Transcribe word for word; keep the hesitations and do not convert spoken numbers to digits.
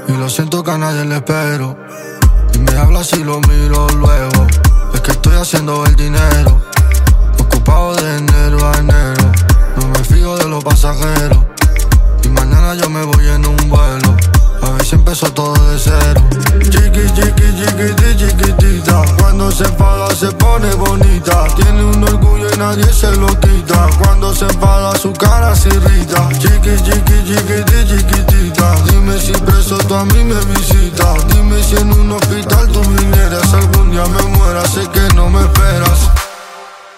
Y lo siento que a nadie le espero. Y me habla si lo miro luego. Es que estoy haciendo el dinero, ocupado de enero a enero. No me fijo de los pasajeros. Y mañana yo me voy en un vuelo. A ver si empezó todo de cero. Chiqui, chiqui, chiquiti, chiquitita. Cuando se enfada se pone bonita. Tiene un orgullo y nadie se lo quita. Cuando se enfada su cara se irrita. Chiqui, chiqui, chiquiti, chiquitita. Dime si preso tú a mí me visitas.